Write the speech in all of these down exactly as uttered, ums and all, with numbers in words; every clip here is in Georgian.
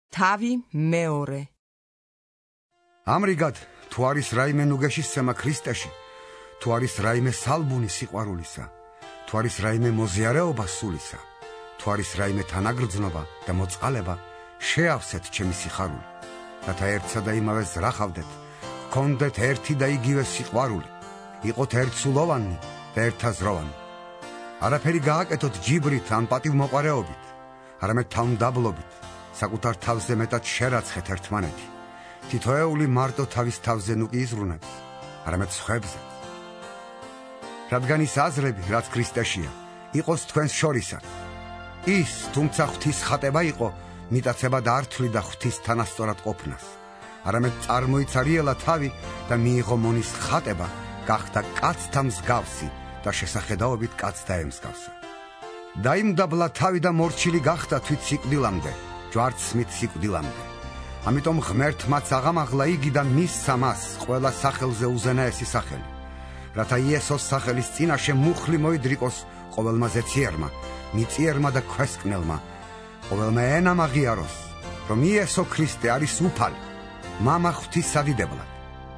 თავი მეორე. ამრიგად, თუ არის რაიმე ნუგეშისცემა ქრისტეში, თუ არის რაიმე სალბუნი სიყვარულისა, თუ არის რაიმე მოზიარეობა სულისა, თუ არის რაიმე თანაგრძნობა და მოწყალება, შეავსეთ ჩემი სიხარული, რათა ერთსა და იმავეს ზრახავდეთ, გქონდეთ ერთი და იგივე სიყვარული, იყოთ ერთსულოვანი და ერთაზროვანი. არაფერი გააკეთოთ ჯიბრით ან პატივმოყვარეობით, არამედ თავმდაბლობით, საკუთარ თავზე მეტად შერაცხეთ ერთმანეთი. თითოეული მარტო თავის თავზე ნუ კი იზრუნებს, არამედ სხვებზე. რადგან ის აზრები, რაც ქრისტეშია, იყოს თქვენს შორისაც. ის, თუმცა ღვთის ხატება იყო, მიტაცება დართვლი და ღვთის თანასწორად ყოფნას, არამედ წარმოიცარიელა თავი და მიიღო მონის ხატება, გახდა კაცთა მსგავსი და შესახედაობით კაცს დაემსგავსა. დაიმდაბლა თავი და მორჩილი გახდა თვით სიკვდილამდე, ჯვარცმით სიკვდილამდე. ამიტომ ღმერთმაც აღამაღლა იგი და მისცა მას ყველა სახელზე უზენაესი სახელი, რათა იესოს სახელის წინაშე მუხლი მოიდრიკოს ყოველმა ზეციერმა, მიწიერმა და ქვესკნელმა, ყოველმა ენამ აღიაროს, რომ იესო ქრისტე არის უფალი, მამა ღვთის სადიდებლად.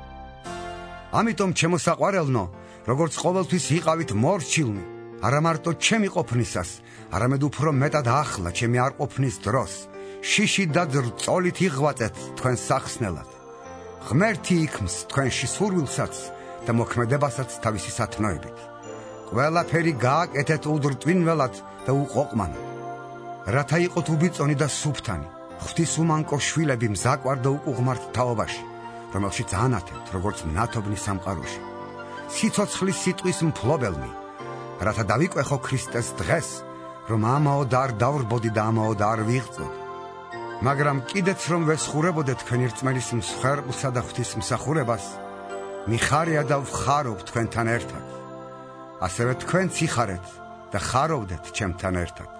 ამიტომ ჩემო საყვარელნო, როგორც ყოველთვის იყავით მორჩილნი, არა მარტო ჩემი ყოფნისას, არამედ უფრო მეტად ახლა ჩემი არ ყოფნის დროს, შიში და ძრწოლით იღვაწეთ თქვენ სახსნელად. ღმერთი იქმს თქვენში სურვილსაც და მოქმედებასაც თავისი სათნოებით. ყველაფერი გააკეთეთ უდრტვინველად და უყოყმანად, რათა იყოთ უბიწონი და სუფთანი, ღვთის უმანკო შვილები მზაკვარ და უკუღმართ თაობაში, რომელშიც ანათებთ, როგორც მნათობნი სამყაროში. სიცოცხლის სიტყვის მფლობელნი, რათა დავიკვეხო ქრისტეს დღეს, რომ ამაოდ არ დავრბოდი და ამაოდ არ ვიღწოდ. მაგრამ კიდეც რომ ვესხურებოდე თქვენი რწმენის მსხვერპლსა და ღვთის მსახურებას, მიხარია და ვხარობ თქვენთან ერთად. ასევე თქვენც იხარეთ და ხარობდეთ ჩემთან ერთად.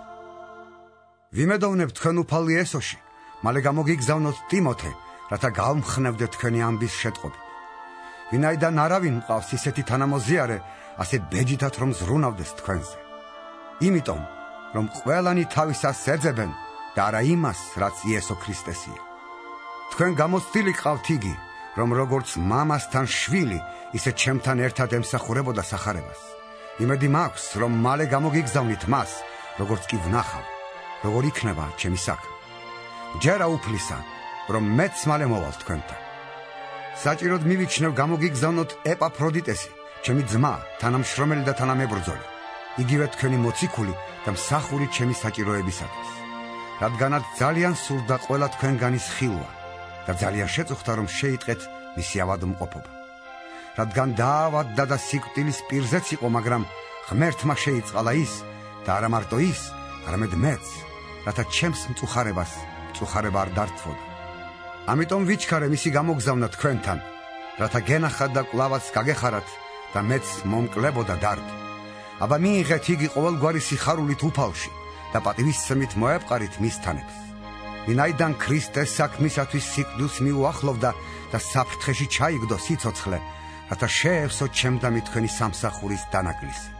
ვიმედოვნებ თქვენ უფალ იესოში, მალე გამოგიგზავნოთ ტიმოთე, რათა გავმხნევდეთ თქვენი ამბის შეტყობით. ვინაიდან არავინ მყავს ისეთი თანამოზიარე, ასე ბეჯითად რომ ზრუნავდეს თქვენზე. იმიტომ, რომ ყველანი თავისას ეძებენ და არა იმას, რაც იესო ქრისტესია. თქვენ გამოცდილი ყავთ იგი, რომ როგორც მამასთან შვილი, ისე ჩემთან ერთად ემსახურებოდა სახარებას. იმედი მაქვს, რომ მალე გამოგიგზავნით მას, როგორც კი ვნახავ, როგორ იქნება ჩემი საქმე. ჯერა უფლისა, რომ მეც მალე მოვალ თქვენთან. საჭიროდ მივიჩნევ გამოგიგზავნოთ ეპაფროდიტესი, ჩემი ძმა, თანამშრომელი და თანამებრძოლი, იგივე თქვენი მოციქული და მსახური ჩემი საჭიროებისათვის. რადგანაც ძალიან სურდა ყველა თქვენგანის ხილვა და ძალიან შეწუხდა, რომ შეიტყეთ მისი ავადმყოფობა. რადგან დაავადდა და სიკვდილის პირზეც იყო, მაგრამ ღმერთმა შეიწყალა ის და არა მარტო ის, არამედ მეც, რათა ჩემს მწუხარებას მწუხარება არ დართვოდა. ამიტომ ვიჩქარე მისი გამოგზავნა თქვენთან, რათა გენახათ და კვლავაც გაგეხარათ და მეც მომკლებოდა დარდი. აბა მიიღეთ იგი ყოველგვარი სიხარულით უფალში და პატივისცემით მოეპყარით მის თანებს. ვინაიდან ქრისტეს საქმისათვის სიკვდილს მიუახლოვდა და საფრთხეში ჩაიგდო სიცოცხლე, რათა შეევსო ჩემდამი თქვენი სამსახურის დანაკლისი.